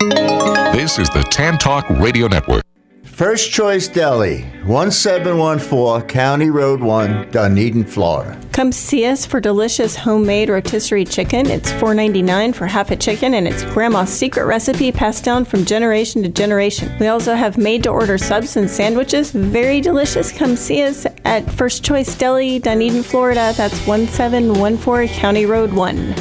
This is the Tan Talk Radio Network. First Choice Deli, 1714 County Road 1, Dunedin, Florida. Come see us for delicious homemade rotisserie chicken. It's $4.99 for half a chicken, and it's Grandma's secret recipe passed down from generation to generation. We also have made-to-order subs and sandwiches. Very delicious. Come see us at First Choice Deli, Dunedin, Florida. That's 1714 County Road 1.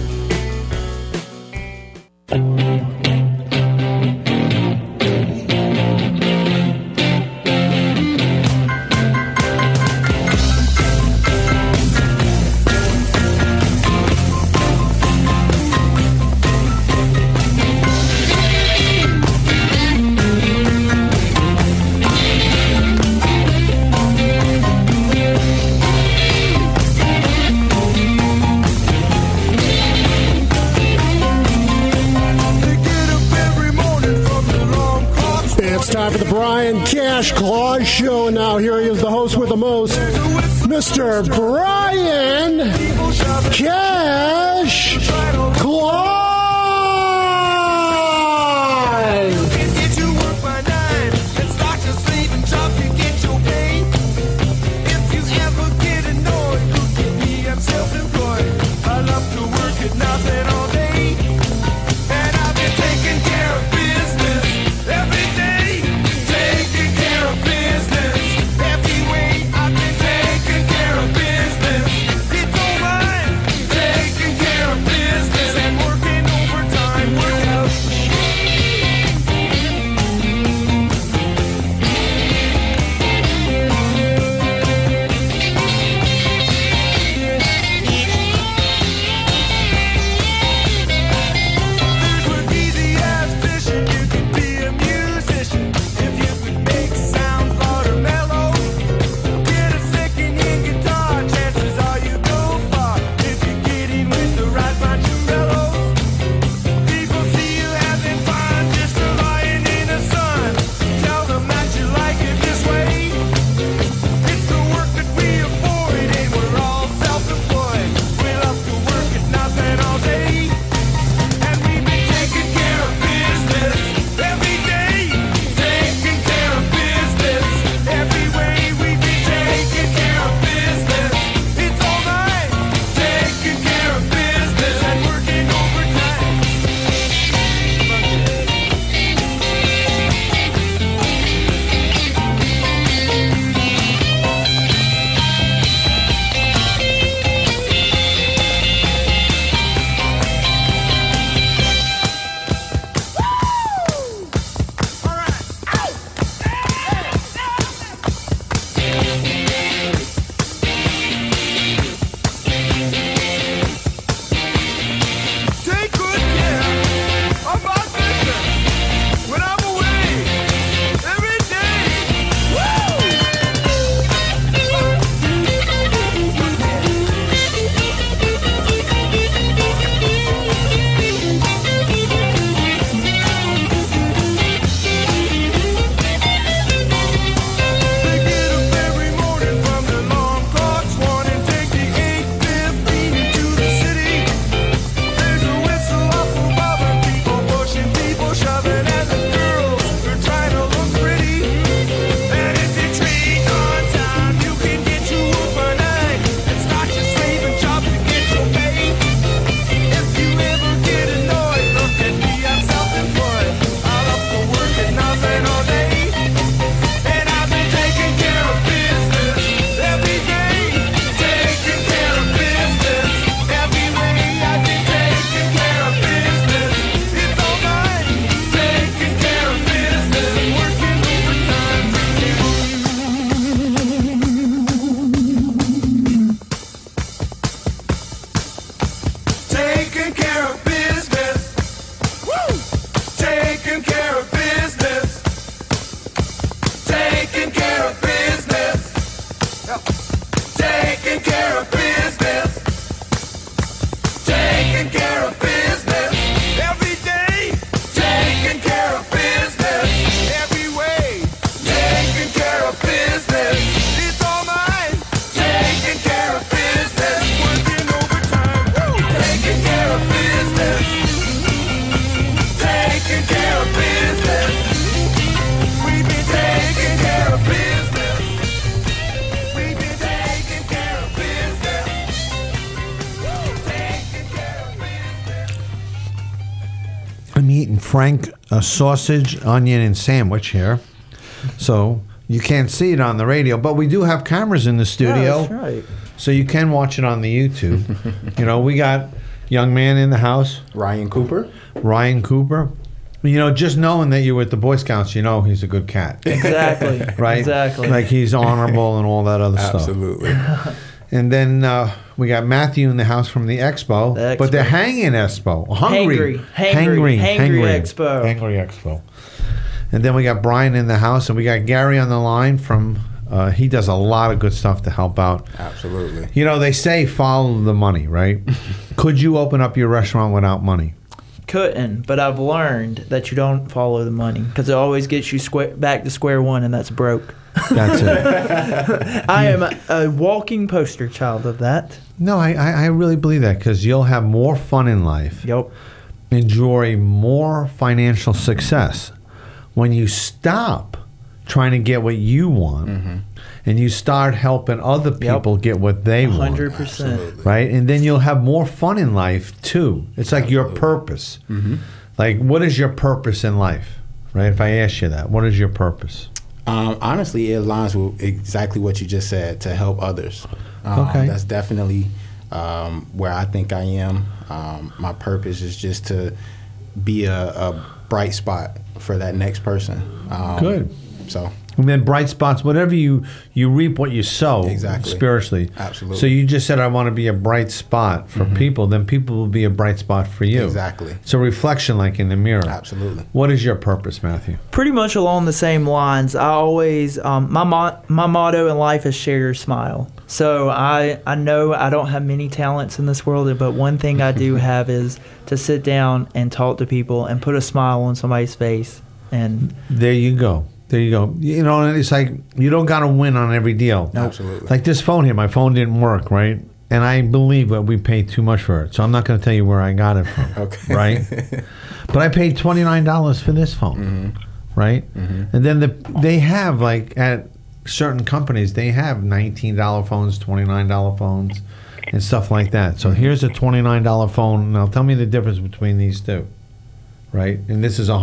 For the Brian Cash Claus Show. Now here he is, the host with the most, Mr. Brian Cash Claus. I'm eating Frank sausage, onion, and sandwich here. So you can't see it on the radio, but we do have cameras in the studio. That's right. So you can watch it on the YouTube. You know, we got young man in the house. Ryan Cooper. Ryan Cooper. You know, just knowing that you're with the Boy Scouts, you know he's a good cat. Exactly. Right? Exactly. Like he's honorable and all that other stuff. Absolutely. And then we got Matthew in the house from the Expo. But they're hanging Expo. Hungry Expo. Hangry Expo. And then we got Brian in the house, and we got Gary on the line from, he does a lot of good stuff to help out. Absolutely. You know, they say follow the money, right? Could you open up your restaurant without money? Couldn't, but I've learned that you don't follow the money because it always gets you back to square one, and that's broke. That's it. I am a walking poster child of that. No, I really believe that because you'll have more fun in life. Yep. Enjoy more financial success when you stop trying to get what you want and you start helping other people get what they 100%. want. 100%. Right? And then you'll have more fun in life too. It's like your purpose. Like, what is your purpose in life? Right? If I ask you that, what is your purpose? Honestly, it aligns with exactly what you just said, to help others. Okay. That's definitely where I think I am. My purpose is just to be a bright spot for that next person. Good. So. And then bright spots, whatever you reap what you sow. Exactly. Spiritually. Absolutely. So you just said, I want to be a bright spot for people. Then people will be a bright spot for you. Exactly. It's a reflection like in the mirror. Absolutely. What is your purpose, Matthew? Pretty much along the same lines. I always my motto in life is share your smile. So I know I don't have many talents in this world, but one thing I do have is to sit down and talk to people and put a smile on somebody's face. And there you go. There you go. You know, and it's like you don't got to win on every deal. No. Absolutely. Like this phone here, my phone didn't work, right? And I believe that we paid too much for it. So I'm not going to tell you where I got it from, Okay. right? But I paid $29 for this phone, right? And then they have, like, at certain companies, they have $19 phones, $29 phones, and stuff like that. So here's a $29 phone. Now tell me the difference between these two, right? And this is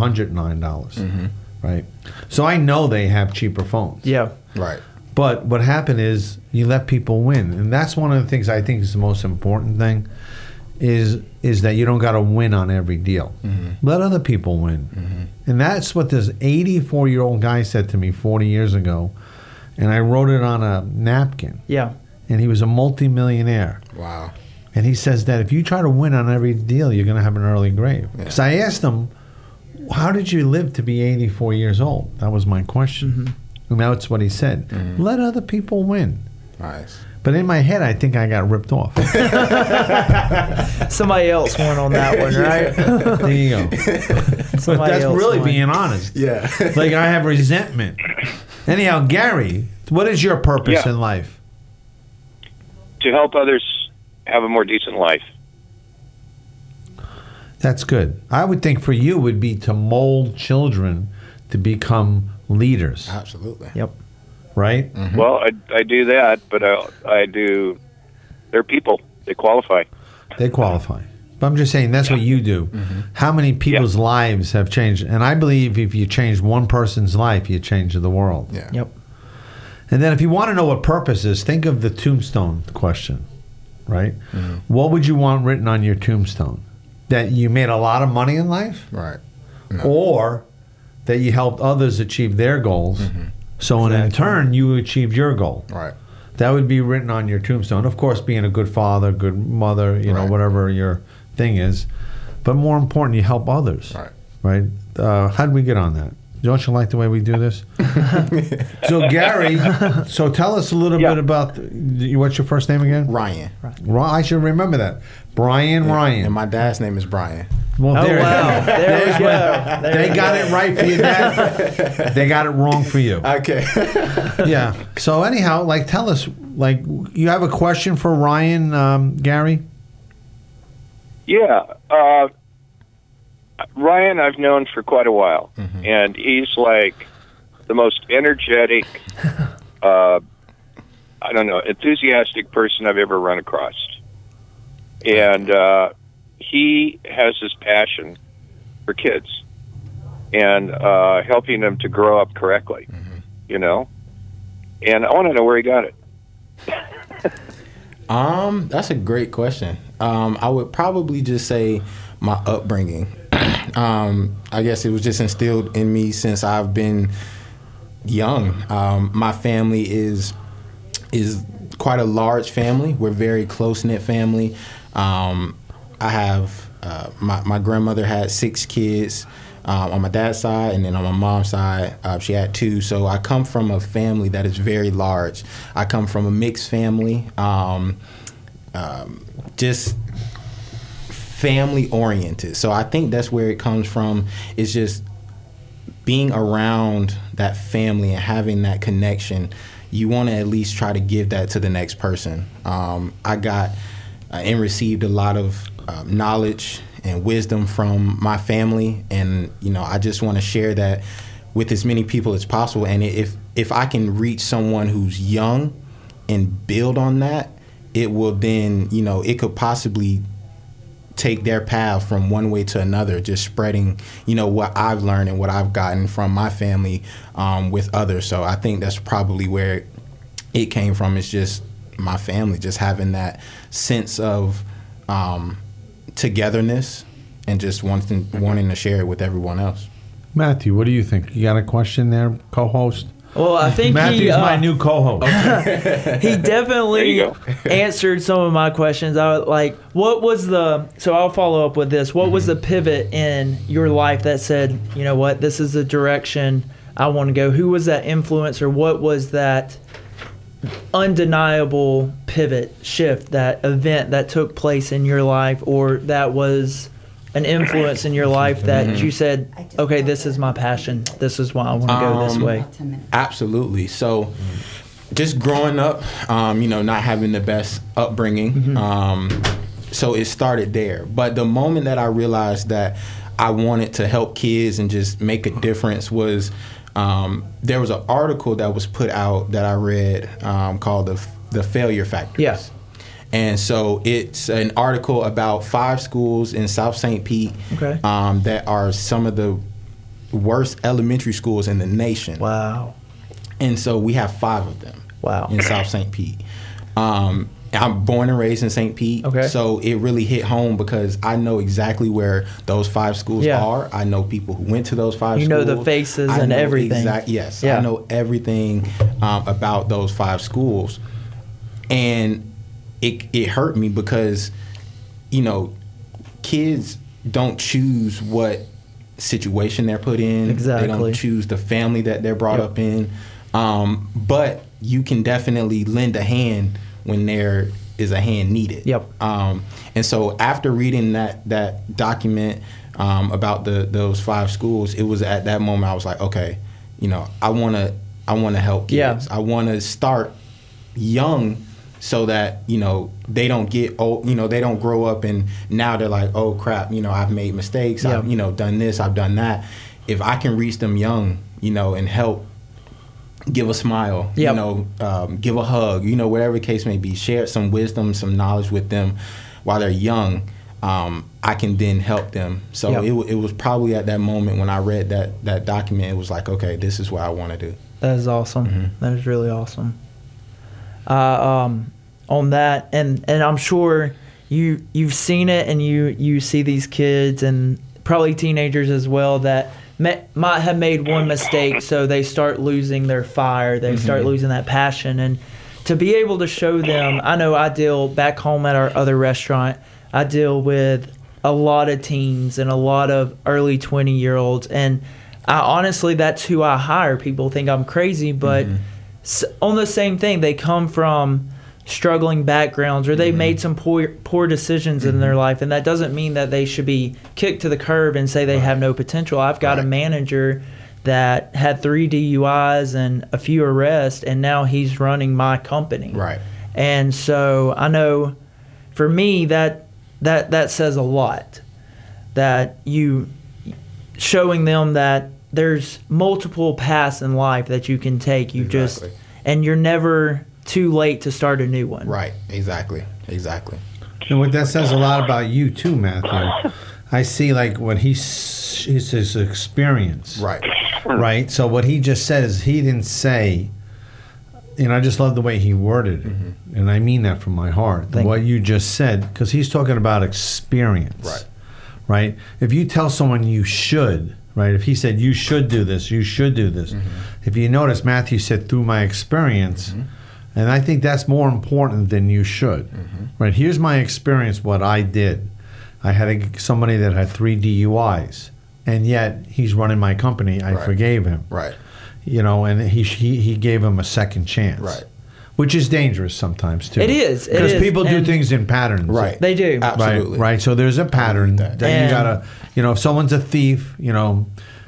$109. Right, so I know they have cheaper phones. yeah. Right. But what happened is you let people win, and that's one of the things I think is the most important thing. Is that you don't got to win on every deal. Let other people win, and that's what this 84-year-old guy said to me 40 years ago, and I wrote it on a napkin. Yeah. And he was a multimillionaire. Wow. And he says that if you try to win on every deal, you're going to have an early grave. Because I asked him, how did you live to be 84 years old? That was my question. And that's what he said. Let other people win. Nice. But in my head, I think I got ripped off. Somebody else won on that one, right? There you go. But Somebody that's else really won. being honest. Yeah. Like I have resentment. Anyhow, Gary, what is your purpose in life? To help others have a more decent life. That's good. I would think for you would be to mold children to become leaders. Absolutely. Yep. Right? Well, I do that, but I do. They're people. They qualify. They qualify. But I'm just saying that's what you do. How many people's lives have changed? And I believe if you change one person's life, you change the world. Yeah. Yep. And then if you want to know what purpose is, think of the tombstone question, right? What would you want written on your tombstone? That you made a lot of money in life? Right. Or that you helped others achieve their goals. So in turn, you achieved your goal. Right. That would be written on your tombstone. Of course, being a good father, good mother, you know, whatever your thing is. But more important, you help others. Right? How did we get on that? Don't you like the way we do this? So, Gary, so tell us a little bit about, what's your first name again? Ryan. I should remember that. Brian Ryan. And my dad's name is Brian. Well, Oh, there wow. you go. There we go. They got it right for you, Dad. They got it wrong for you. Okay. Yeah. So anyhow, like, tell us, like, you have a question for Ryan, Gary? Yeah. Ryan, I've known for quite a while, and he's like the most energetic, I don't know, enthusiastic person I've ever run across. And he has this passion for kids and helping them to grow up correctly, you know? And I want to know where he got it. That's a great question. I would probably just say my upbringing. I guess it was just instilled in me since I've been young. My family is quite a large family. We're a very close-knit family. I have my grandmother had 6 kids on my dad's side, and then on my mom's side, she had 2. So I come from a family that is very large. I come from a mixed family, just family-oriented. So I think that's where it comes from, is just being around that family and having that connection. You want to at least try to give that to the next person. I got and received a lot of knowledge and wisdom from my family, and I just want to share that with as many people as possible. And if I can reach someone who's young and build on that, it will then, it could possibly take their path from one way to another, just spreading, what I've learned and what I've gotten from my family with others. So I think that's probably where it came from. It's just my family, just having that sense of togetherness and just wanting to share it with everyone else. Matthew, what do you think? You got a question there, co-host? Well, I think Matthew's my new co-host. He definitely answered some of my questions. I was like, so I'll follow up with this. What was the pivot in your life that said, you know what, this is the direction I want to go? Who was that influence, or what was that undeniable pivot, shift, that event that took place in your life, or that was an influence in your life that you said, okay, this is my passion, this is why I want to go this way? Absolutely. So just growing up, not having the best upbringing, so it started there. But the moment that I realized that I wanted to help kids and just make a difference was there was an article that was put out that I read called the Failure Factors. Yeah. And so it's an article about 5 schools in South St. Pete that are some of the worst elementary schools in the nation. Wow. And so we have 5 of them in South St. Pete. I'm born and raised in St. Pete, so it really hit home because I know exactly where those 5 schools are. I know people who went to those 5 schools. You know the faces and everything. Yes, I know everything about those 5 schools. And it hurt me because, kids don't choose what situation they're put in. Exactly. They don't choose the family that they're brought up in. But you can definitely lend a hand when there is a hand needed. Yep. And so after reading that document about those 5 schools, it was at that moment I was like, okay, I want to help kids. I want to start young so that they don't get old, they don't grow up and now they're like, oh crap, I've made mistakes. I've done this, I've done that. If I can reach them young, and help, give a smile, give a hug, whatever the case may be, share some wisdom, some knowledge with them while they're young, I can then help them. So it was probably at that moment when I read that document, it was like, okay, this is what I want to do. That is awesome. That is really awesome. On that, and I'm sure you've seen it, and you see these kids and probably teenagers as well that might have made one mistake, so they start losing their fire, they start losing that passion, and to be able to show them. I know I deal back home at our other restaurant, I deal with a lot of teens and a lot of early 20-year-olds, and honestly that's who I hire. People think I'm crazy, but on the same thing, they come from struggling backgrounds, or they made some poor decisions in their life, and that doesn't mean that they should be kicked to the curb and say they have no potential. I've got a manager that had 3 DUIs and a few arrests, and now he's running my company. Right. And so I know for me that says a lot, that you showing them that there's multiple paths in life that you can take. And you're never too late to start a new one. Right. Exactly. And what that says a lot about you too, Matthew. I see like what his experience. Right. Right. So what he just said is he didn't say. And I just love the way he worded it, and I mean that from my heart. What you just said, because he's talking about experience, Right. Right. If you tell someone you should, right? If he said you should do this, you should do this. If you notice, Matthew said through my experience, and I think that's more important than you should, right? Here's my experience. What I did, I had somebody that had 3 DUIs, and yet he's running my company. I forgave him. Right. You know, and he gave him a second chance. Right. Which is dangerous sometimes, too. It is. Because people do things in patterns. Right. They do. Absolutely. Right. So there's a pattern that you And- got to, you know, if someone's a thief, you know,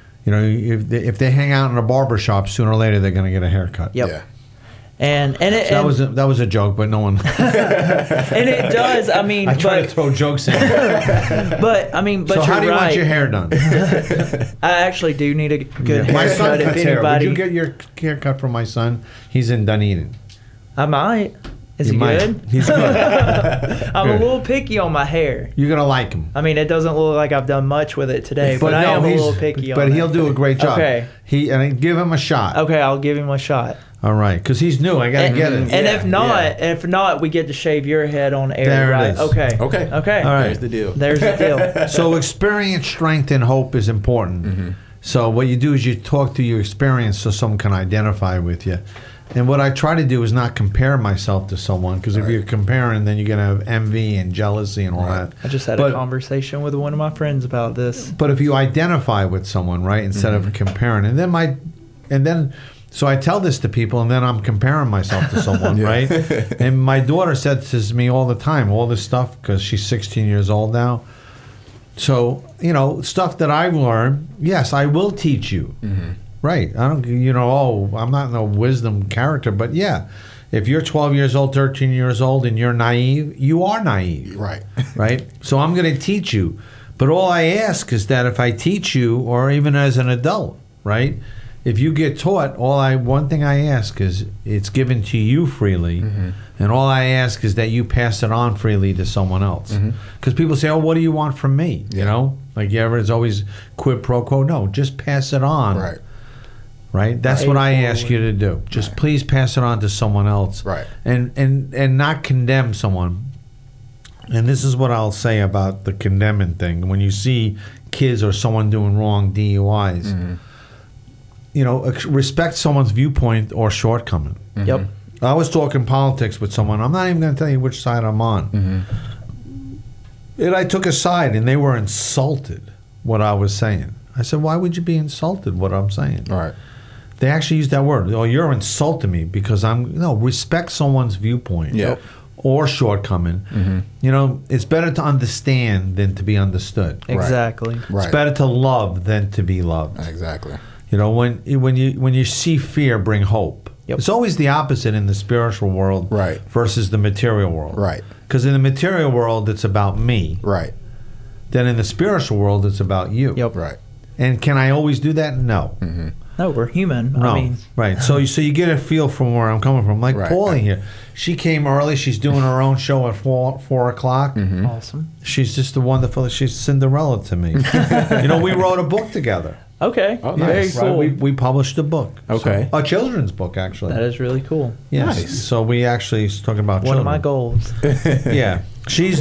if they hang out in a barber shop, sooner or later they're going to get a haircut. Yep. Yeah. And That was a joke, but no one. and it does. I mean, I try to throw jokes in. but I mean, but So you're how do you right. want your hair done? I actually do need a good My son haircut. If cuts hair. Would anybody, you get your haircut from my son? He's in Dunedin. I might. Is You he might. good? He's good. I'm a Good. little picky on my hair. You're gonna like him. I mean, it doesn't look like I've done much with it today, but I no, am a he's- little picky on But it. he'll do a great job. Okay. And give him a shot. Okay, I'll give him a shot. All right, because he's new. I gotta And, get it. and Yeah, if not, we get to shave your head on air, There it right? is. Okay. Okay. Okay. All right. There's the deal. There's the deal. So experience, strength, and hope is important. So what you do is you talk through your experience so someone can identify with you. And what I try to do is not compare myself to someone, because if you're comparing, then you're going to have envy and jealousy and all that. I just had a conversation with one of my friends about this. But if you identify with someone, right, instead of comparing, so I tell this to people, and then I'm comparing myself to someone, right? And my daughter says to me all the time, all this stuff, because she's 16 years old now. So, you know, stuff that I've learned, yes, I will teach you. Right. I don't, I'm not no wisdom character, but yeah, if you're 12 years old, 13 years old, and you're naive, you are naive. Right. Right? So I'm going to teach you. But all I ask is that if I teach you, or even as an adult, right, if you get taught, one thing I ask is it's given to you freely, and all I ask is that you pass it on freely to someone else. Because people say, "Oh, what do you want from me?" You know, like it's always quid pro quo. No, just pass it on. Right. Right. That's what I ask you to do. Just please pass it on to someone else. Right. And not condemn someone. And this is what I'll say about the condemning thing. When you see kids or someone doing wrong DUIs, respect someone's viewpoint or shortcoming. Yep. I was talking politics with someone. I'm not even going to tell you which side I'm on. And I took a side, and they were insulted what I was saying. I said, why would you be insulted what I'm saying? All right. They actually used that word. Oh, you're insulting me because respect someone's viewpoint or shortcoming. You know, it's better to understand than to be understood. Exactly. Right. It's better to love than to be loved. Exactly. You know, when you see fear, bring hope. Yep. It's always the opposite in the spiritual world Right. versus the material world. Right. Because in the material world, it's about me. Right. Then in the spiritual world, it's about you. Yep. Right. And can I always do that? No. No, we're human. No, I mean, right. So you get a feel from where I'm coming from. Like Right. Paulie here, she came early. She's doing her own show at 4 o'clock. awesome. She's just a wonderful. She's Cinderella to me. We wrote a book together. Okay. Oh, Very nice. cool. Right? We published a book. Okay. So, a children's book, actually. That is really cool. Yes. Nice. So we actually talking about One children. of my goals. Yeah. She's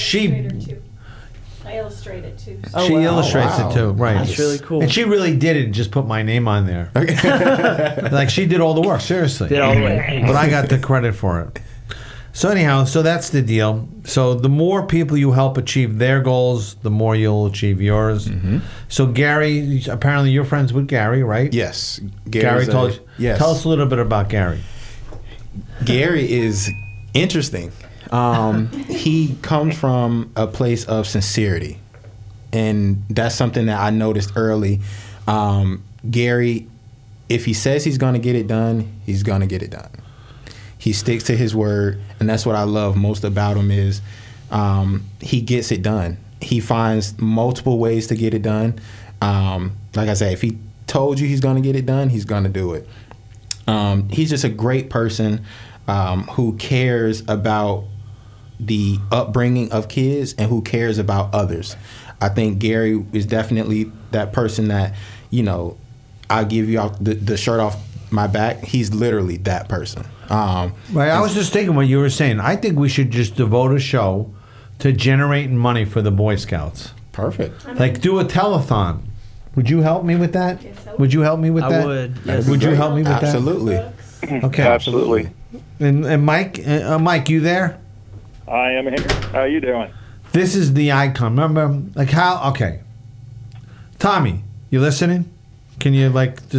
I illustrated too. Oh, she wow. illustrates Wow. it too, right? That's really cool. And she really did it and just put my name on there. Like she did all the work, seriously. Did all the way. But I got the credit for it. So anyhow, so that's the deal. So the more people you help achieve their goals, the more you'll achieve yours. So Gary, apparently you're friends with Gary, right? Yes. Gary told you. Yes. Tell us a little bit about Gary. Gary is interesting. He comes from a place of sincerity, and that's something that I noticed early. Gary, if he says he's going to get it done, he's going to get it done. He sticks to his word, and that's what I love most about him is he gets it done. He finds multiple ways to get it done. Like I say, if he told you he's going to get it done, he's going to do it. He's just a great person who cares about the upbringing of kids and who cares about others. I think Gary is definitely that person that, you know, I'll give you the shirt off my back. He's literally that person. Right. I was just thinking what you were saying. I think we should just devote a show to generating money for the Boy Scouts. Perfect. Like do a telethon. Would you help me with that? Yes, I Would you help me with that? I would. Yes. Would you help me with Absolutely. that? Okay. Absolutely. And Mike, you there? I am here. How you doing? This is the icon. Remember, like how? Okay. Tommy, you listening? Can you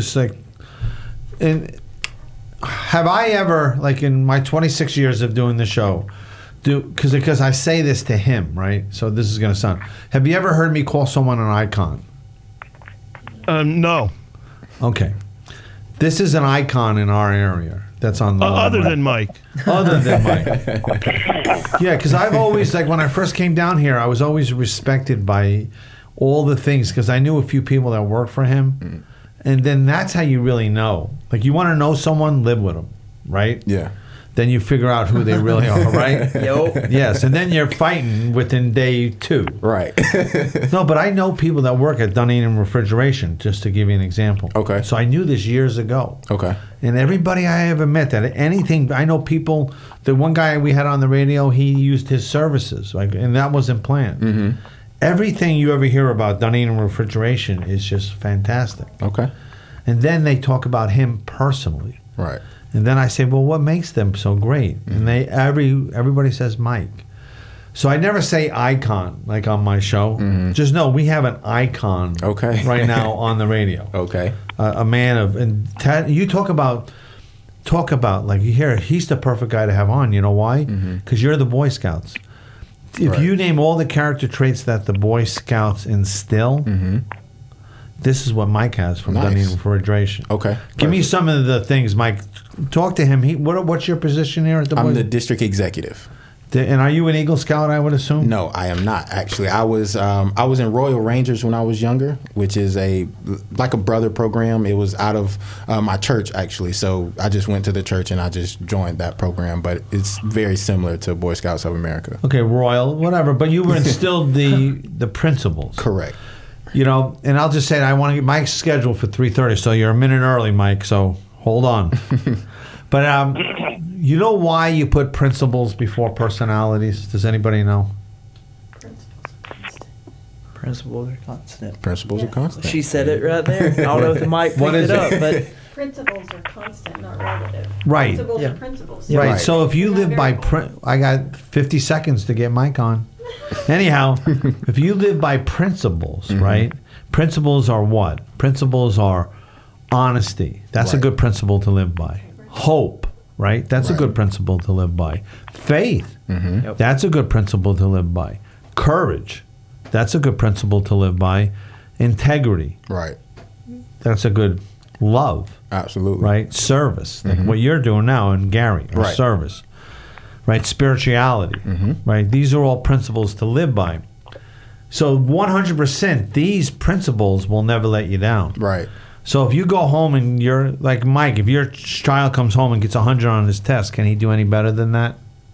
and have I ever, like in my 26 years of doing the show, because I say this to him, right? So this is going to sound. Have you ever heard me call someone an icon? No. Okay. This is an icon in our area. That's on the other than Mike. Other than Mike. Yeah, because I've always, like when I first came down here, I was always respected by all the things because I knew a few people that worked for him. And then that's how you really know. Like you want to know someone, live with them, right? Yeah. Then you figure out who they really are, right? Yep. Yes, and then you're fighting within day 2. Right. No, but I know people that work at Dunedin Refrigeration, just to give you an example. Okay. So I knew this years ago. Okay. And everybody I ever met that anything, I know people, the one guy we had on the radio, he used his services, like, and that wasn't planned. Mm-hmm. Everything you ever hear about Dunedin Refrigeration is just fantastic. Okay. And then they talk about him personally. Right. And then I say, well, what makes them so great? And everybody says Mike. So I never say icon like on my show. Mm-hmm. Just know we have an icon right now on the radio. Okay. A man of, and you talk about like you hear, he's the perfect guy to have on. You know why? Because you're the Boy Scouts. If you name all the character traits that the Boy Scouts instill, this is what Mike has from Dunedin Refrigeration. Okay. Give me some of the things, Mike. Talk to him. What's your position here at the Boy? I'm the district executive. And are you an Eagle Scout, I would assume? No, I am not, actually. I was in Royal Rangers when I was younger, which is like a brother program. It was out of my church, actually. So I just went to the church and I just joined that program. But it's very similar to Boy Scouts of America. Okay, Royal, whatever. But you were instilled the principles. Correct. You know, and I'll just say I want to get Mike's scheduled for 3:30, so you're a minute early, Mike. So hold on. But you know why you put principles before personalities? Does anybody know? Principles are constant. Principles are constant. She said it right there. I don't know if the mic picked it up, but Principles are constant, not relative. Right. Principles Yeah. are principles. Right. So if you live by, I got 50 seconds to get Mike on. Anyhow, if you live by principles, right? Principles are what? Principles are honesty. That's a good principle to live by. Hope, right? That's a good principle to live by. Faith. Yep. That's a good principle to live by. Courage. That's a good principle to live by. Integrity. Right. That's a good love. Absolutely. Right? Service. Like what you're doing now and Gary. Right. Service. Right? Spirituality. Right? These are all principles to live by. So 100%, these principles will never let you down. Right. So if you go home and you're like Mike, if your child comes home and gets 100 on his test, can he do any better than that?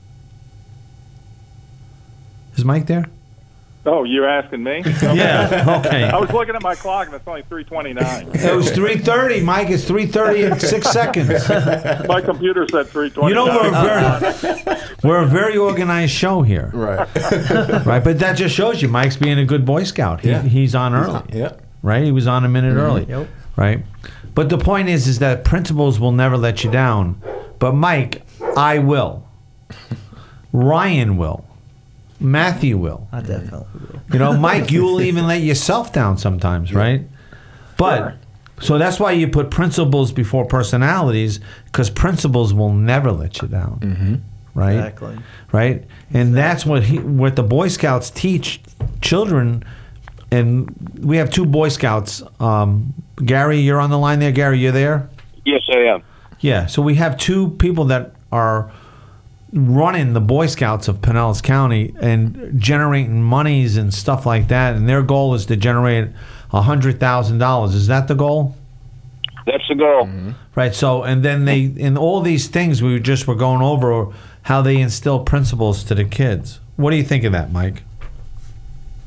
Is Mike there? Oh, you're asking me? Yeah. Okay. I was looking at my clock, and it's only 3:29. It was 3:30, Mike. It's 3:30 and 6 seconds. My computer said 3:29. You know we're a very organized show here, Right. right? But that just shows you Mike's being a good Boy Scout. He's on early, Yeah. right? He was on a minute early, Yep. right? But the point is that principles will never let you down. But Mike, I will. Ryan will. Matthew will. I definitely will. You know, Mike, you will even let yourself down sometimes, right? But so that's why you put principles before personalities, because principles will never let you down, right? Exactly. Right, and that's what the Boy Scouts teach children. And we have 2 Boy Scouts. Gary, you're on the line there. Gary, you there? Yes, I am. Yeah. So we have 2 people that are running the Boy Scouts of Pinellas County and generating monies and stuff like that, and their goal is to generate $100,000. Is that the goal? That's the goal. Right. So, and then in all these things we just were going over how they instill principles to the kids. What do you think of that, Mike?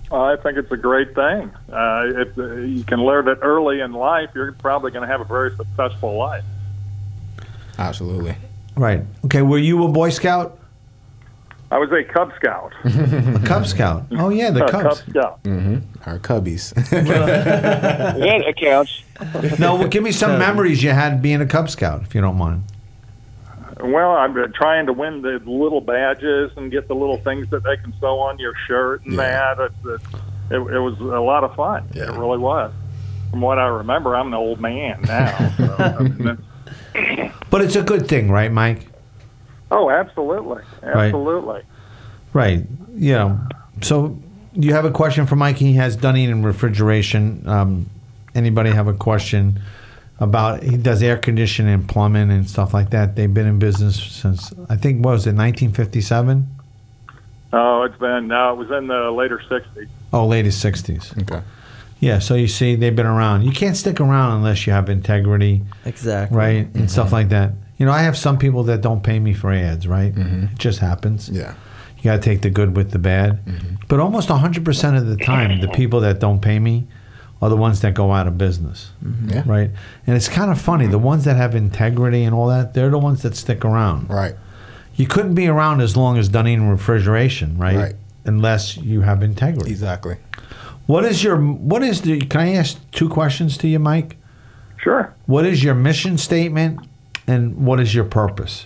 I think it's a great thing. If you can learn it early in life, you're probably going to have a very successful life. Absolutely. Right. Okay. Were you a Boy Scout? I was a Cub Scout. A Cub Scout. Oh yeah, the Cubs. Cub Scout. Our Cubbies. Yeah, that counts. No, well, give me some memories you had being a Cub Scout, if you don't mind. Well, I'm trying to win the little badges and get the little things that they can sew on your shirt and that. It was a lot of fun. Yeah. It really was. From what I remember, I'm an old man now. So, I mean, But it's a good thing, right, Mike? oh, absolutely. Absolutely. Right. Yeah. So you have a question for Mike? He has Dunedin Refrigeration. Anybody have a question about, he does air conditioning and plumbing and stuff like that. They've been in business since, I think, what was it, 1957? Oh, it was in the later 60s. Oh, latest 60s. Okay. Yeah, so you see, they've been around. You can't stick around unless you have integrity, Exactly. right, and stuff like that. You know, I have some people that don't pay me for ads, right? It just happens. Yeah. You got to take the good with the bad. But almost 100% of the time, the people that don't pay me are the ones that go out of business, Yeah. right? And it's kind of funny. The ones that have integrity and all that, they're the ones that stick around. Right. You couldn't be around as long as Dunedin Refrigeration, right? Right. Unless you have integrity. Exactly. Can I ask two questions to you, Mike? Sure. What is your mission statement and what is your purpose?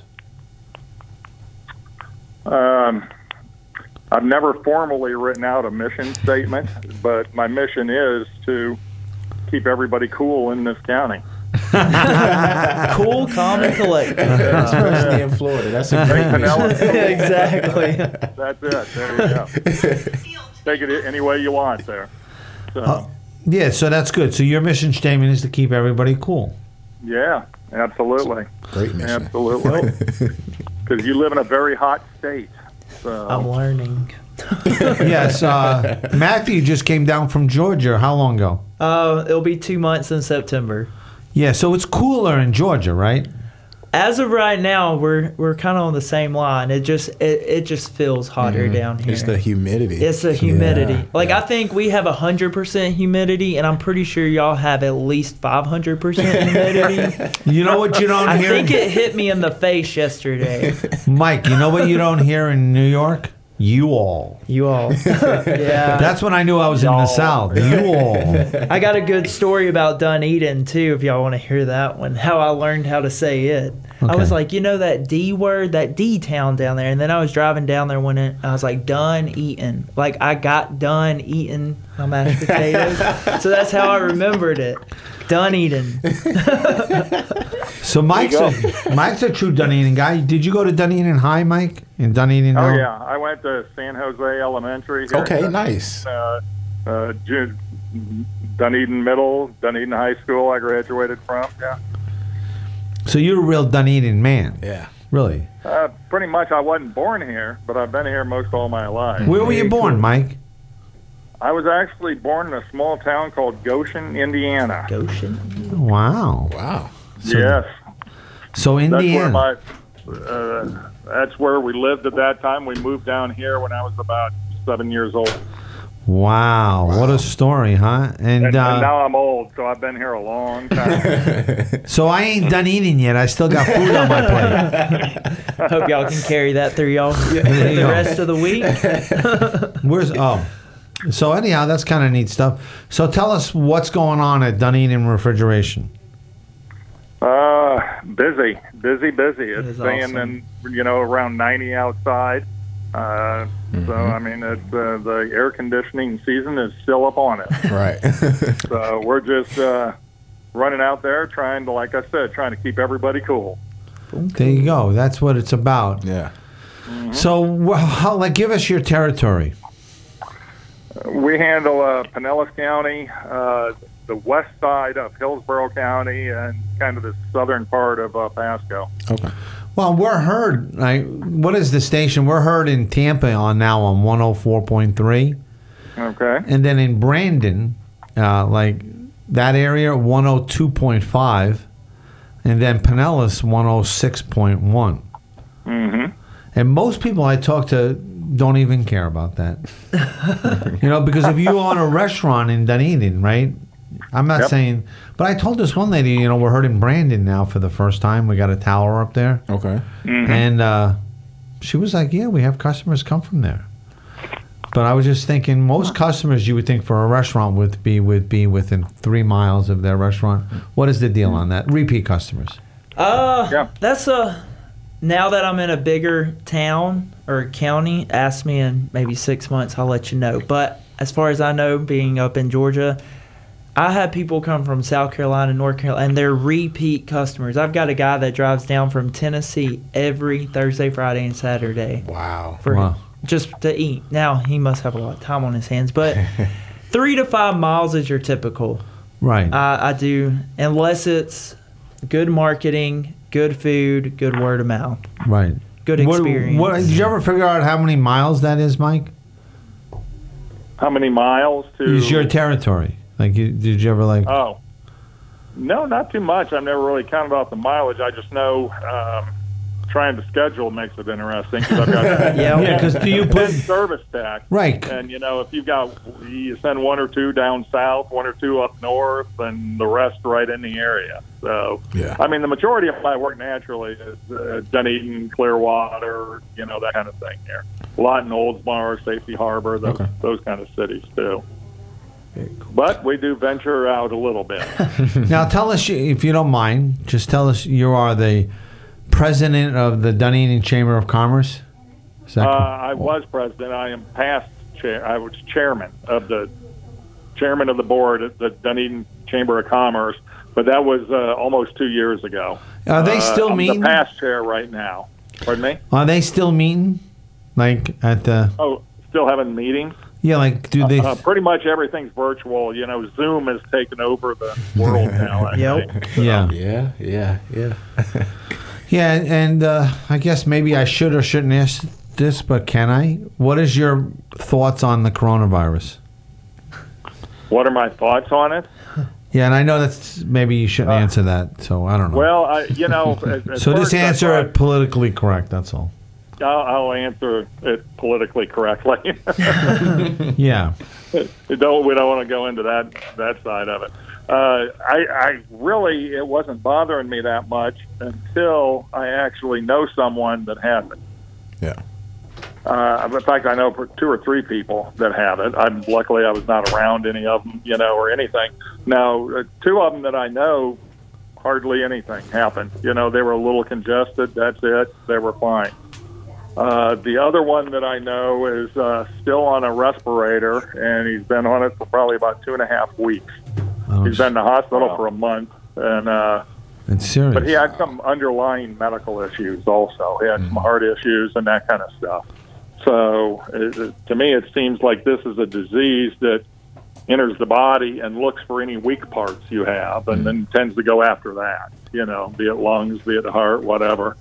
I've never formally written out a mission statement, but my mission is to keep everybody cool in this county. Cool, calm, and collected. Especially in Florida. That's a great mission. Exactly. That's it. There you go. Take it any way you want there. So, Yeah, so that's good. So your mission statement is to keep everybody cool. yeah, absolutely. Great mission. Absolutely. Because you live in a very hot state. So. I'm learning. Yes, Matthew just came down from Georgia. How long ago? It'll be 2 months in September. Yeah, so it's cooler in Georgia, right? As of right now, we're kind of on the same line. It just feels hotter down here. It's the humidity. It's the humidity. Yeah. I think we have 100% humidity, and I'm pretty sure y'all have at least 500% humidity. You know what you don't I hear? think it hit me in the face yesterday. Mike, you know what you don't hear in New York? You all. You all. Yeah. That's when I knew I was in the South. You all. I got a good story about Dunedin, too, if y'all want to hear that one. How I learned how to say it. I Okay. was like, that D word, that D town down there. And then I was driving down there when I was like, done eating. Like, I got done eating my mashed potatoes. So that's how I remembered it. Done eating. So Mike's a true Dunedin guy. Did you go to Dunedin High, Mike? In Dunedin? Oh, no? yeah. I went to San Jose Elementary. Here Okay, in nice. Dunedin Middle, Dunedin High School I graduated from, yeah. So you're a real Dunedin man. Yeah. Really? Pretty much I wasn't born here, but I've been here most all my life. Where were you born, Mike? I was actually born in a small town called Goshen, Indiana. Goshen. Wow. Wow. Yes. So Indiana. That's where we lived at that time. We moved down here when I was about 7 years old. Wow. What a story, huh? And now I'm old, so I've been here a long time. So I ain't done eating yet. I still got food on my plate. I hope y'all can carry that through y'all the rest of the week. So anyhow, that's kind of neat stuff. So tell us what's going on at Dunedin Refrigeration. Busy. is It's staying awesome. in, around 90 outside. So, I mean, it's, the air conditioning season is still up on it. Right. So we're just running out there trying to keep everybody cool. There you go. That's what it's about. Yeah. So, give us your territory. We handle Pinellas County, the west side of Hillsborough County, and kind of the southern part of Pasco. Okay. Well, we're heard. What is the station? We're heard in Tampa on 104.3. Okay. And then in Brandon, that area, 102.5. And then Pinellas, 106.1. Mm-hmm. And most people I talk to, don't even care about that. Because if you own a restaurant in Dunedin, right? I'm not saying, but I told this one lady, we're hurting Brandon now for the first time. We got a tower up there. Okay. Mm-hmm. And she was like, yeah, we have customers come from there. But I was just thinking, most customers you would think for a restaurant would be within 3 miles of their restaurant. What is the deal on that? Repeat customers. That's now that I'm in a bigger town or county, ask me in maybe 6 months, I'll let you know. But as far as I know, being up in Georgia, I had people come from South Carolina, North Carolina, and they're repeat customers. I've got a guy that drives down from Tennessee every Thursday, Friday, and Saturday. Wow. Just to eat. Now, he must have a lot of time on his hands, but 3 to 5 miles is your typical. Right. I do, unless it's good marketing, good food, good word of mouth. Right. Good experience. Did you ever figure out how many miles that is, Mike? How many miles to? It's your territory. Did you ever Oh, no, not too much. I've never really counted out the mileage. I just know trying to schedule makes it interesting because I've got because do you put service tax, right? And if you send 1 or 2 down south, 1 or 2 up north, and the rest right in the area. So I mean, the majority of my work naturally is Dunedin, Clearwater, that kind of thing here. A lot in Oldsmar, Safety Harbor, those kind of cities too. But we do venture out a little bit. Now, tell us, if you don't mind, just tell us you are the president of the Dunedin Chamber of Commerce? Is that I was president. I am past chair. I was chairman of the board at the Dunedin Chamber of Commerce, but that was almost 2 years ago. Are they still meeting? I'm the past chair right now. Pardon me? Are they still meeting? At the... Oh, still having meetings? Yeah, do they... pretty much everything's virtual. Zoom has taken over the world now. Yep. So. Yeah. Yeah, and I guess maybe I should or shouldn't ask this, but can I? What is your thoughts on the coronavirus? What are my thoughts on it? Yeah, and I know that's maybe you shouldn't answer that, so I don't know. Well, so just answer it politically correct, that's all. I'll answer it politically correctly. Yeah. We don't want to go into that side of it. I really, it wasn't bothering me that much until I actually know someone that has it. Yeah. In fact, I know 2 or 3 people that have it. Luckily, I was not around any of them, or anything. Now, 2 of them that I know, hardly anything happened. They were a little congested. That's it. They were fine. The other one that I know is still on a respirator, and he's been on it for probably about 2.5 weeks. He's been in the hospital for a month, and it's serious. But he had some underlying medical issues also. He had some heart issues and that kind of stuff. So to me, it seems like this is a disease that enters the body and looks for any weak parts you have, and then tends to go after that. Be it lungs, be it the heart, whatever.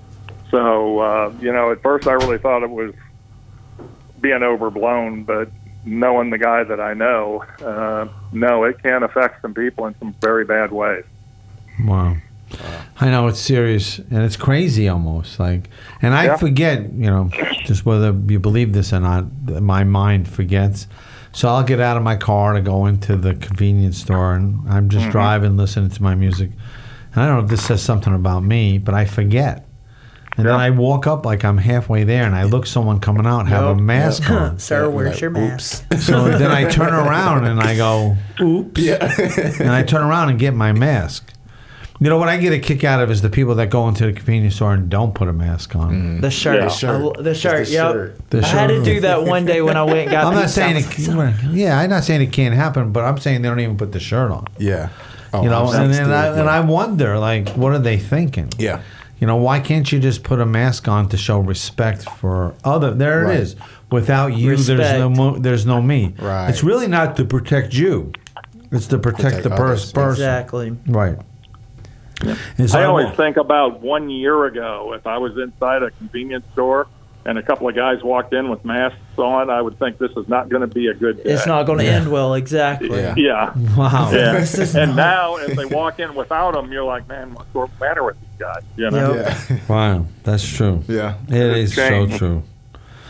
So, at first I really thought it was being overblown, but knowing the guy that I know, no, it can affect some people in some very bad ways. Wow. I know it's serious, and it's crazy almost. And I forget, just whether you believe this or not, my mind forgets. So I'll get out of my car to go into the convenience store, and I'm just driving, listening to my music. And I don't know if this says something about me, but I forget. And then I walk up like I'm halfway there, and I look someone coming out have a mask on. Sir, where's your mask? So then I turn around and I go, oops. And I turn around and get my mask. What I get a kick out of is the people that go into the convenience store and don't put a mask on. The shirt. The shirt, yep. I had to do that one day when I went and got I'm not saying I'm not saying it can't happen, but I'm saying they don't even put the shirt on. Yeah. And I wonder, what are they thinking? Yeah. Why can't you just put a mask on to show respect for other? There it is. Without you, there's no me. Right. It's really not to protect you. It's to protect the person. Exactly. Right. Yeah. I always think about 1 year ago, if I was inside a convenience store and a couple of guys walked in with masks on, I would think this is not going to be a good day. It's not going to end well, exactly. Yeah. Wow. Yeah. And now, if they walk in without them, you're like, man, what's the matter with these guys? Wow, that's true. Yeah. It is so true.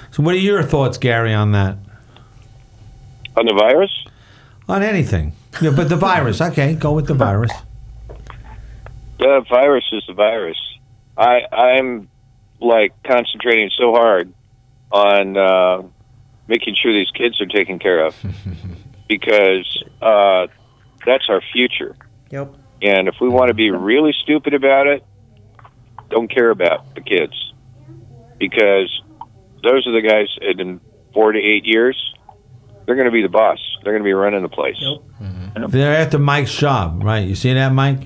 So what are your thoughts, Gary, on that? On the virus? On anything. Yeah, but the virus. Okay, go with the virus. The virus is the virus. I'm like concentrating so hard on making sure these kids are taken care of because that's our future. Yep. And if we want to be really stupid about it, don't care about the kids because those are the guys in 4 to 8 years. They're going to be the boss. They're going to be running the place. Yep. Mm-hmm. They're after Mike's job, right? You see that, Mike?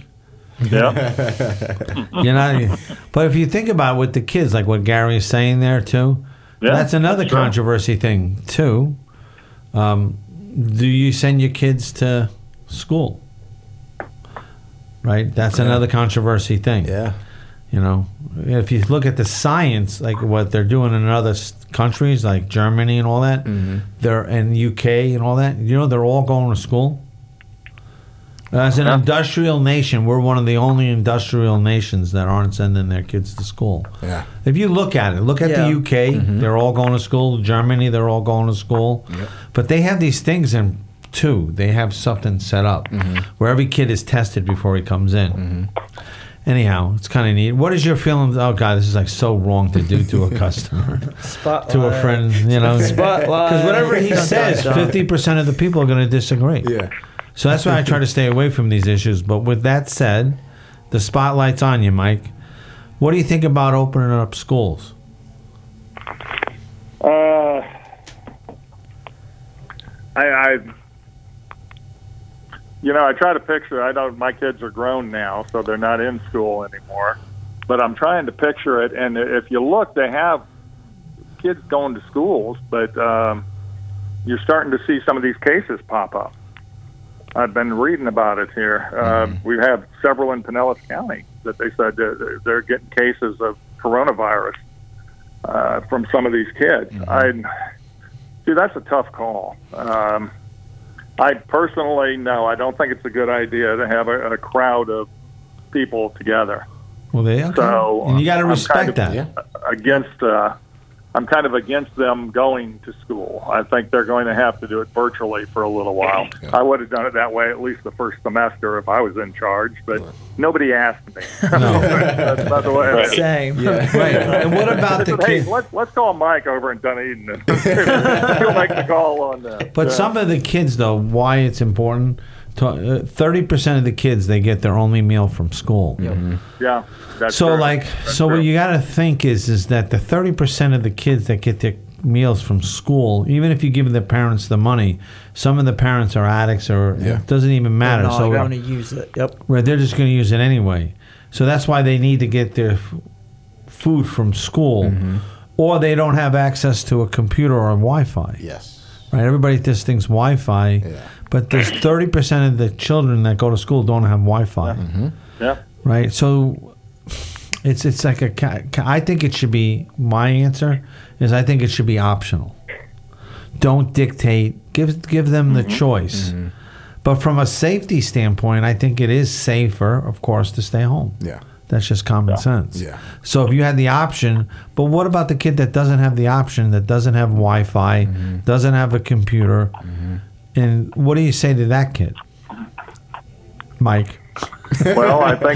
Yeah. You know, but if you think about it with the kids, like what Gary is saying there too, that's another controversy thing too. Do you send your kids to school? Right? That's another controversy thing. Yeah. You know, if you look at the science, like what they're doing in other countries, like Germany and all that, they're in UK and all that. You know, they're all going to school. As an industrial nation, we're one of the only industrial nations that aren't sending their kids to school. Yeah. If you look at it, look at the UK, they're all going to school. Germany, they're all going to school. Yep. But they have these things in too. They have something set up where every kid is tested before he comes in. Anyhow, it's kind of neat. What is your feeling? Oh, God, this is like so wrong to do to a customer. Spotlight. To a friend, you know. Spotlight. Because whatever he says, 50% of the people are going to disagree. Yeah. So that's why I try to stay away from these issues. But with that said, the spotlight's on you, Mike. What do you think about opening up schools? I try to picture. My kids are grown now, so they're not in school anymore. But I'm trying to picture it, and if you look, they have kids going to schools, but you're starting to see some of these cases pop up. I've been reading about it here. We have several in Pinellas County that they said they're getting cases of coronavirus from some of these kids. That's a tough call. I personally, no, I don't think it's a good idea to have a crowd of people together. Well, so and you got to respect that. I'm kind of against them going to school. I think they're going to have to do it virtually for a little while. Yeah. I would have done it that way at least the first semester if I was in charge, but nobody asked me. No. That's not the way it is. Same. Yeah. Right. And what about the Hey, kids? let's call Mike over in Dunedin. He'll make the call on that. But some of the kids, though, why it's important, 30% of the kids, they get their only meal from school. Yeah. That's So, true. like, That's so true. what you got to think is that the 30% of the kids that get their meals from school, even if you give their parents the money, some of the parents are addicts or it doesn't even matter. They're not So going to use it. Yep. right, they're just going to use it anyway. So that's why they need to get their food from school, or they don't have access to a computer or Wi-Fi. Yes. Right, everybody just thinks Wi-Fi, but there's 30% of the children that go to school don't have Wi-Fi. Yeah. Right, so it's like I think it should be, my answer is I think it should be optional. Don't dictate, give them the choice. But from a safety standpoint, I think it is safer, of course, to stay home. Yeah. That's just common sense. Yeah. So if you had the option, but what about the kid that doesn't have the option, that doesn't have Wi-Fi, doesn't have a computer, and what do you say to that kid, Mike? Well, I think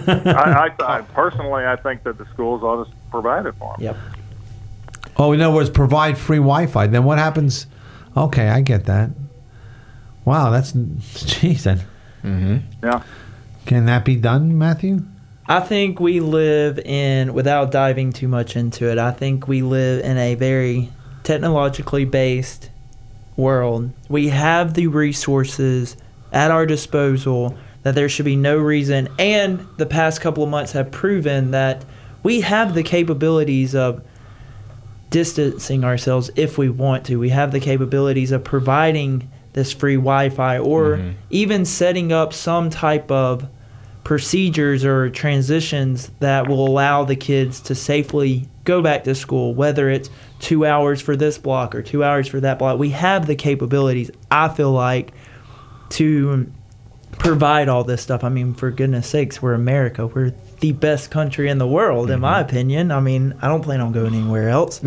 I personally, I think that the schools ought to provide it for them. Yep. Oh, in other words, provide free Wi-Fi. Then what happens? Okay, I get that. Wow, that's geez. Then. Yeah. Can that be done, Matthew? I think we live in, without diving too much into it, I think we live in a very technologically based world. We have the resources at our disposal that there should be no reason, and the past couple of months have proven that we have the capabilities of distancing ourselves if we want to. We have the capabilities of providing this free Wi-Fi or even setting up some type of procedures or transitions that will allow the kids to safely go back to school, whether it's 2 hours for this block or 2 hours for that block. We have the capabilities, I feel like, to provide all this stuff. I mean, for goodness sakes, we're America. We're the best country in the world, in my opinion. I mean, I don't plan on going anywhere else.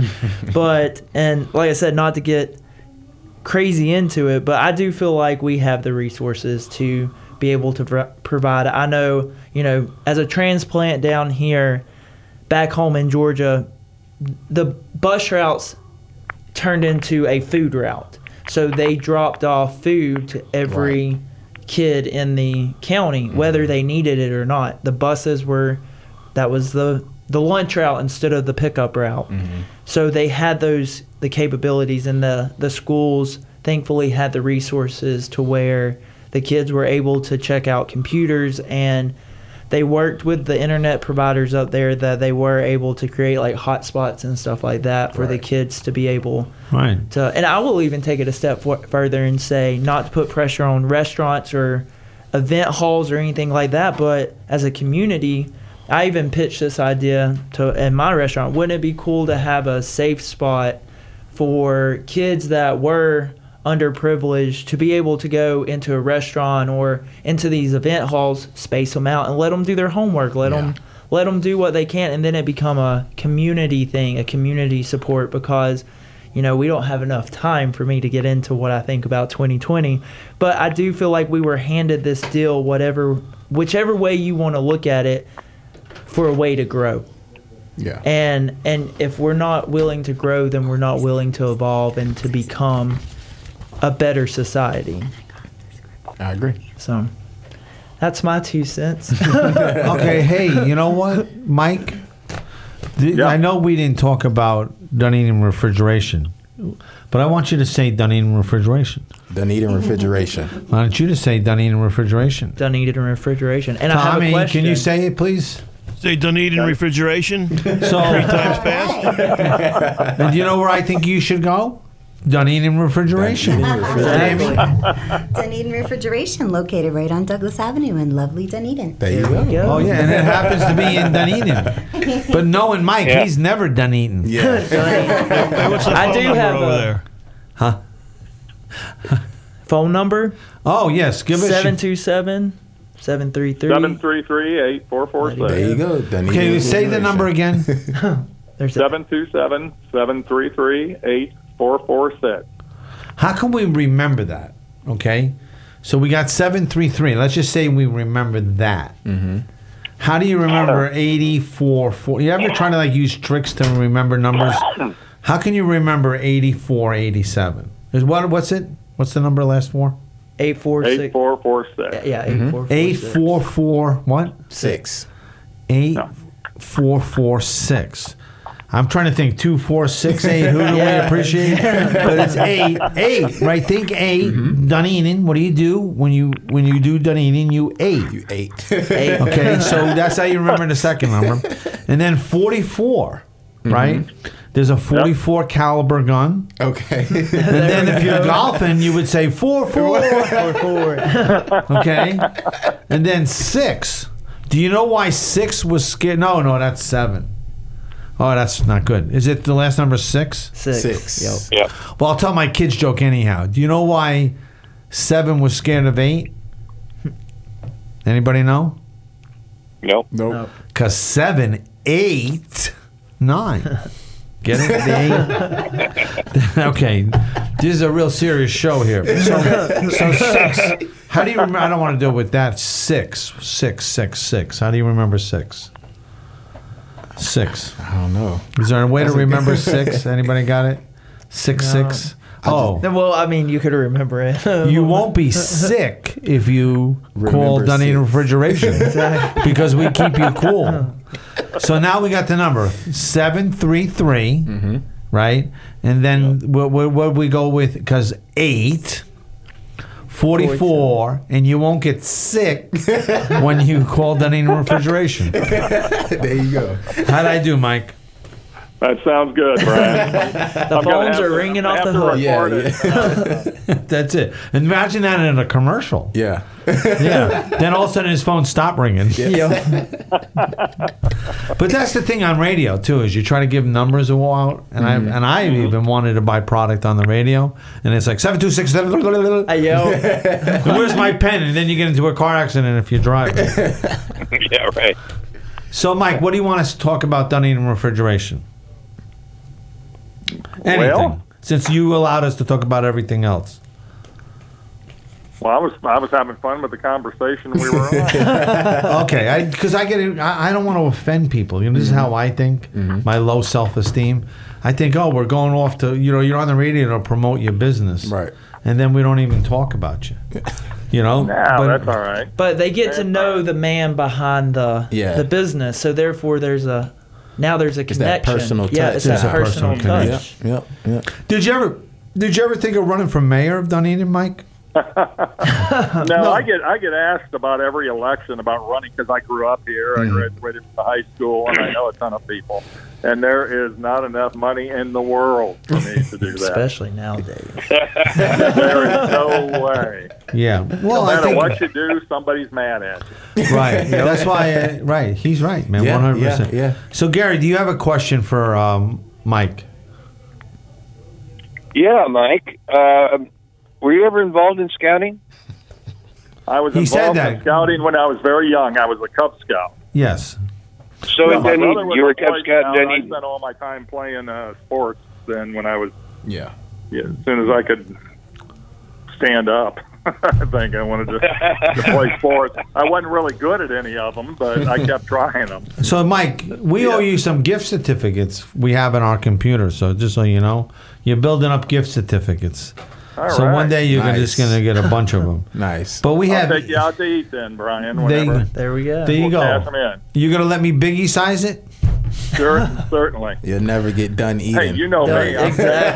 And like I said, not to get crazy into it, but I do feel like we have the resources to be able to provide. I know, as a transplant down here, back home in Georgia, the bus routes turned into a food route. So they dropped off food to every kid in the county, whether they needed it or not. The buses that was the lunch route instead of the pickup route. So they had the capabilities, and the schools thankfully had the resources to where the kids were able to check out computers, and they worked with the internet providers up there that they were able to create like hotspots and stuff like that for the kids to be able to. And I will even take it a step further and say, not to put pressure on restaurants or event halls or anything like that, but as a community, I even pitched this idea in my restaurant. Wouldn't it be cool to have a safe spot for kids that were underprivileged to be able to go into a restaurant or into these event halls, space them out, and let them do their homework, let them do what they can, and then it become a community thing, a community support, because we don't have enough time for me to get into what I think about 2020, but I do feel like we were handed this deal, whichever way you want to look at it, for a way to grow. Yeah. And if we're not willing to grow, then we're not willing to evolve and to become a better society. I agree. So that's my 2 cents. Okay, hey, you know what, Mike? I know we didn't talk about Dunedin Refrigeration, but I want you to say Dunedin Refrigeration. Dunedin Refrigeration. Why don't you just say Dunedin Refrigeration? Dunedin Refrigeration. And Tommy, I have a question. Can you say it, please? Say Dunedin Refrigeration 3 So, times fast. and do you know where I think you should go? Dunedin Refrigeration. Dunedin Refrigeration, located right on Douglas Avenue in lovely Dunedin. There you go. Oh, yeah, and it happens to be in Dunedin. But knowing Mike, he's never done eaten. Yeah. Hey, what's the phone number over there? Huh? Phone number? Oh, yes. Give us 727 733 733-8446. There you go. Dunedin Okay, say the number again. There's 727-733-8446. How can we remember that? Okay. So we got 733. Let's just say we remember that. How do you remember 84? You ever try to use tricks to remember numbers? How can you remember 8487? What's it? What's the number last four? 846. 8446. Yeah, 8446. 844 what? 6. 8446. I'm trying to think 2468. Who do we appreciate? But it's 8. Right? Think 8. Dunedin. What do you do when you do Dunedin? You 8. You 8. Okay, so that's how you remember the second number. And then 44. Right? There's a 44 caliber gun. Okay. And then if you're golfing, you would say 4-4. Okay. And then 6. Do you know why 6 was scared? No, that's 7. Oh, that's not good. Is it the last number 6? 6. Yeah. Well, I'll tell my kids' joke anyhow. Do you know why 7 was scared of 8? Anybody know? Nope. Because 7, 8, 9. Get it? The 8. Okay. This is a real serious show here. So 6. How do you remember? I don't want to deal with that. 6. How do you remember 6? 6. I don't know. Is there a way to remember 6? Anybody got it? 6. Oh. Well, I mean, you could remember it. You won't be sick if you call Remember Dunedin 6. Refrigeration because we keep you cool. So now we got the number 733, right? And then what we go with? Because 8, 44, and you won't get sick when you call Dunedin Refrigeration. There you go. How'd I do, Mike? That sounds good, Brian. The phones are ringing off the hook. Yeah. That's it. Imagine that in a commercial. Yeah. Yeah. Then all of a sudden his phone stopped ringing. Yeah. But that's the thing on radio too, is you try to give numbers out, and I even wanted to buy product on the radio, and it's like 726. Where's my pen? And then you get into a car accident if you drive. Yeah, right. So, Mike, what do you want us to talk about Dunedin Refrigeration? Anything, Well, since you allowed us to talk about everything else. Well, I was having fun with the conversation we were on. Okay, because I get it. I don't want to offend people. You know, this is how I think. My low self-esteem. I think, oh, we're going off to, you're on the radio to promote your business, Right. And then we don't even talk about you. You know, No, that's all right. But they get to know the man behind the business, so therefore there's a connection. that personal touch. Yeah, it's There's that a personal personal touch. Yep. Did you ever think of running for mayor of Dunedin, Mike? No, I get asked about every election about running because I grew up here. I graduated from high school, and I know a ton of people. And there is not enough money in the world for me to do that. Especially nowadays. There is no way. Yeah. Well, No I matter think, what you do, somebody's mad at you. right. That's why. Right. He's right, man. Yeah, 100%. yeah. So, Gary, do you have a question for Mike? Yeah, Mike. Were you ever involved in scouting? I was He said involved that. in scouting when I was very young. I was a Cub Scout. Yes. So in My brother Dunedin, was you were a a Cub Boy Scout in I Dunedin. spent all my time playing sports then when I was, Yeah. as soon as I could stand up. I think I wanted to play sports. I wasn't really good at any of them, but I kept trying them. So, Mike, we owe you some gift certificates we have in our computer. So, just so you know, you're building up gift certificates. All So right. one day you're Nice. just going to get a bunch of them. Nice. But we I'll have. take you out to eat then, Brian. They- Whenever. There we go. There you We'll pass go. them in. You going to let me Biggie size it? Sure, certainly. You'll never get done eating. Hey, you know me. I'm-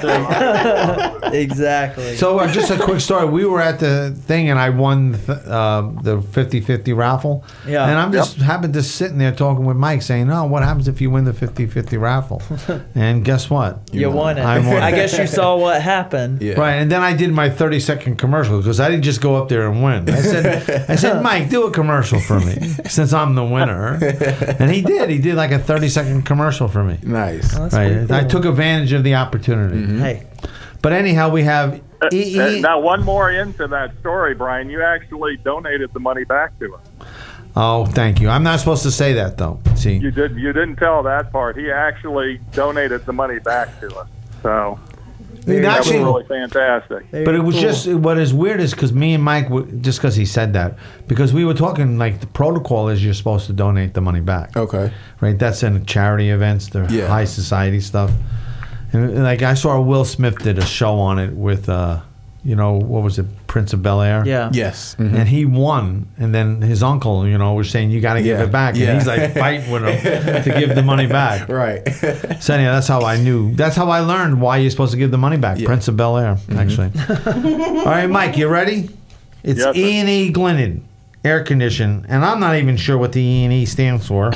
Exactly. Exactly. So just a quick story. We were at the thing, and I won the 50-50 raffle. Yeah. And I'm just happened to sitting there talking with Mike, saying, "Oh, what happens if you win the 50-50 raffle?" And guess what? you won it. I won. I guess you saw what happened. Yeah. Right, and then I did my 30-second commercial because I didn't just go up there and win. I said, Mike, do a commercial for me since I'm the winner. And he did. He did like a 30-second commercial for me. Nice. That's Right, pretty cool. I took advantage of the opportunity. Hey, But anyhow, we have EE. Now, one more into that story, Brian. You actually donated the money back to us. Oh, thank you. I'm not supposed to say that though. See, You didn't tell that part. He actually donated the money back to us. So that was actually, really fantastic. but it was just what is weird is because me and Mike, just because he said that, because we were talking like the protocol is you're supposed to donate the money back. Okay. Right, that's in charity events, the Yeah. high society stuff. And like I saw Will Smith did a show on it with, what was it, Prince of Bel-Air? yeah. Yes. And he won, and then his uncle, was saying you got to give Yeah. it back, Yeah. and he's like fighting with him to give the money back. Right. So anyhow, that's how I knew. That's how I learned why you're supposed to give the money back. Yeah. Prince of Bel-Air, actually. All right, Mike, you ready? It's Yes, sir. E&E Glidden air condition, and I'm not even sure what the E&E stands for.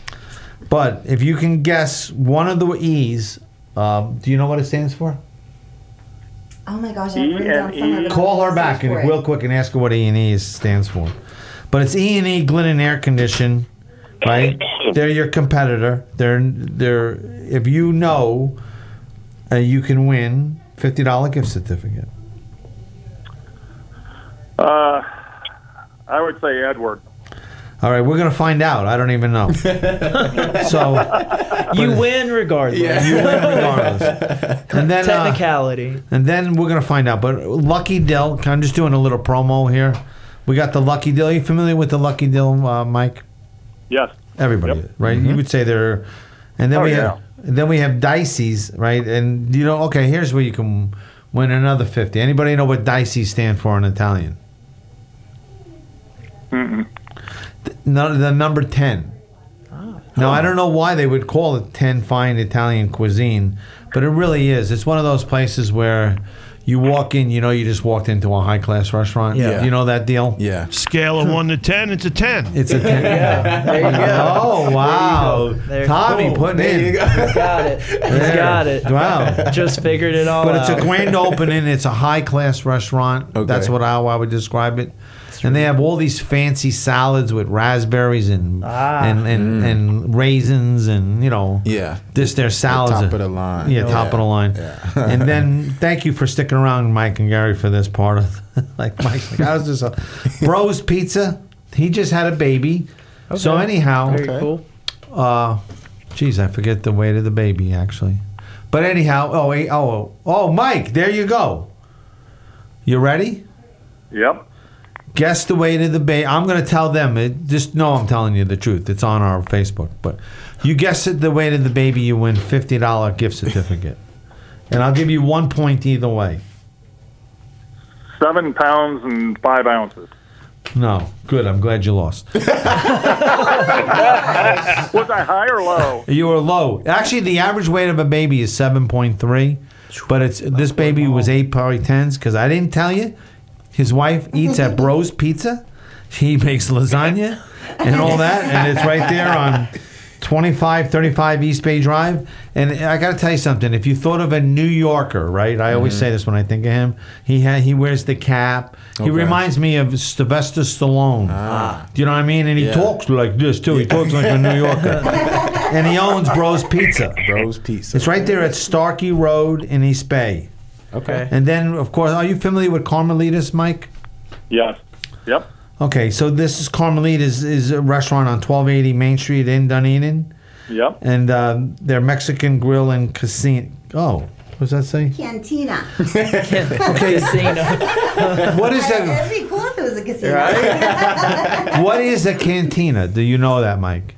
But if you can guess one of the E's, do you know what it stands for? Oh my gosh, I've written down somewhere. but Call I'm her back search and for real it. quick and ask her what E&E stands for. But it's E&E Glidden air condition, right? They're your competitor. They're if you know, you can win $50 gift certificate. I would say Edward. All right, we're gonna find out. I don't even know. So You win regardless. you win regardless. And then Technicality. and then we're gonna find out. But Lucky Dill, I'm just doing a little promo here. We got the Lucky Dill. Are you familiar with the Lucky Dill, Mike? Yes. Everybody, Yep. right? You would say they're, and then Oh, we yeah. have, and then we have Dicey's, right? And okay, here's where you can win another 50. Anybody know what Dicey stand for in Italian? The number 10. Now I don't know why they would call it 10 fine Italian cuisine, but it really is. It's one of those places where You walk in, you just walked into a high-class restaurant. Yeah. You know that deal? Yeah. Scale of 1 to 10, it's a 10. It's a 10. Yeah, there you go. Oh, wow. There- Tommy cool. putting There in. you go. He's got it. He's got it. Wow. Just figured it all But out. it's a grand opening. It's a high-class restaurant. Okay. That's how I would describe it. And they have all these fancy salads with raspberries and raisins and Yeah. their salads. Top of the line. Yeah, top of the line. Yeah. And then thank you for sticking around, Mike and Gary, for this part of Mike. I was just Bros Pizza. He just had a baby. Okay. So anyhow, Very cool. geez, I forget the weight of the baby actually. But anyhow, Mike, there you go. You ready? Yep. Guess the weight of the baby. I'm going to tell them. Just know I'm telling you the truth. It's on our Facebook. But you guess it, the weight of the baby, you win $50 gift certificate. And I'll give you 1 point either way. 7 pounds and 5 ounces. No. Good. I'm glad you lost. Was I high or low? You were low. Actually, the average weight of a baby is 7.3. But this baby was 8.10s because I didn't tell you. His wife eats at Bros Pizza. He makes lasagna and all that. And it's right there on 2535 East Bay Drive. And I got to tell you something. If you thought of a New Yorker, right? I always say this when I think of him. He wears the cap. He Okay. reminds me of Sylvester Stallone. Do you know what I mean? And he Yeah. talks like this, too. He talks like a New Yorker. And he owns Bros Pizza. Bros Pizza. It's right there at Starkey Road in East Bay. Okay. And then, of course, are you familiar with Carmelitas, Mike? Yes. Yep. Okay, so this is Carmelitas is a restaurant on 1280 Main Street in Dunedin. Yep. And their Mexican grill and casino. Oh, what does that say? Cantina. Casino. What is that? It'd be cool if it was a casino. What is a cantina? Do you know that, Mike?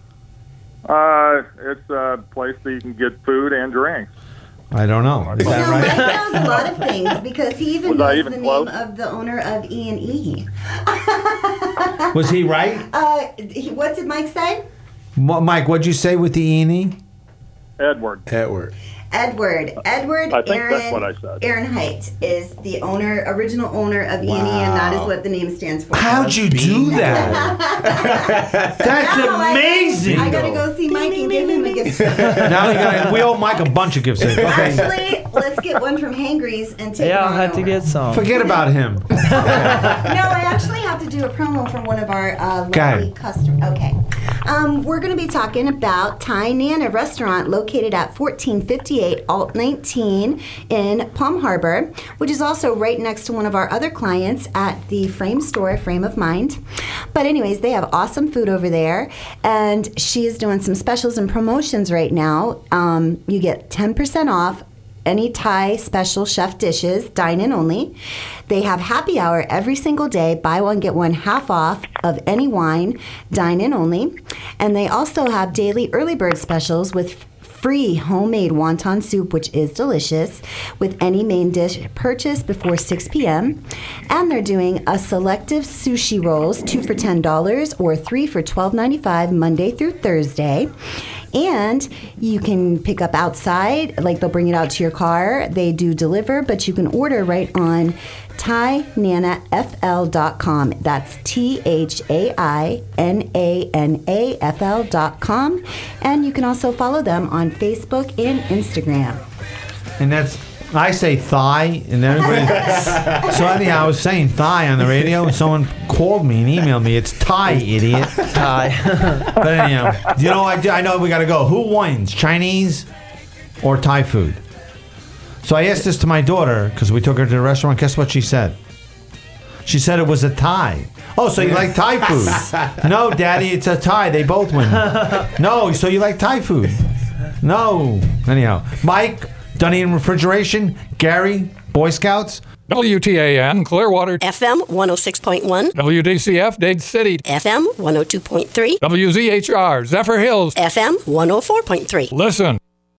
It's a place that you can get food and drinks. I don't know. Is Mike that right? knows a lot of things because he even Was I knows even the close? name of the owner of E&E. Was he right? What did Mike say? Mike, what'd you say with the E&E? Edward. Edward. I think that's what I said. Ehrenheit is the original owner of E&E, and that is what the name stands for. How'd you do that? That's amazing. I gotta go see Mike and give him a gift. Now we owe Mike a bunch of gifts. Okay. Actually, let's get one from Hangry's and take it Yeah, I'll on have to over. get some. Forget about him. No, I actually have to do a promo from one of our lovely customers. Okay. We're going to be talking about Thai Nana Restaurant located at 1458 Alt 19 in Palm Harbor, which is also right next to one of our other clients at the Frame Store, Frame of Mind. But anyways, they have awesome food over there, and she is doing some specials and promotions right now. You get 10% off any Thai special chef dishes, dine-in only. They have happy hour every single day, buy one, get one half off of any wine, dine-in only. And they also have daily early bird specials with free homemade wonton soup, which is delicious, with any main dish purchased before 6 p.m. And they're doing a selective sushi rolls, 2 for $10 or 3 for $12.95 Monday through Thursday. And you can pick up outside, like they'll bring it out to your car. They do deliver, but you can order right on ThaiNanaFL.com. That's ThaiNanaFL.com. And you can also follow them on Facebook and Instagram. And that's, I say thigh, and everybody. So anyhow, I was saying thigh on the radio, and someone called me and emailed me. It's Thai, idiot. Thai. But anyhow, you know, I know we got to go. Who wins, Chinese or Thai food? So I asked this to my daughter because we took her to the restaurant. Guess what she said? She said it was a Thai. Oh, so you like Thai food? No, Daddy, it's a Thai. They both win. No, so you like Thai food? No. Anyhow, Mike, Dunedin Refrigeration, Gary, Boy Scouts. WTAN, Clearwater. FM 106.1. WDCF, Dade City. FM 102.3. WZHR, Zephyr Hills. FM 104.3. Listen.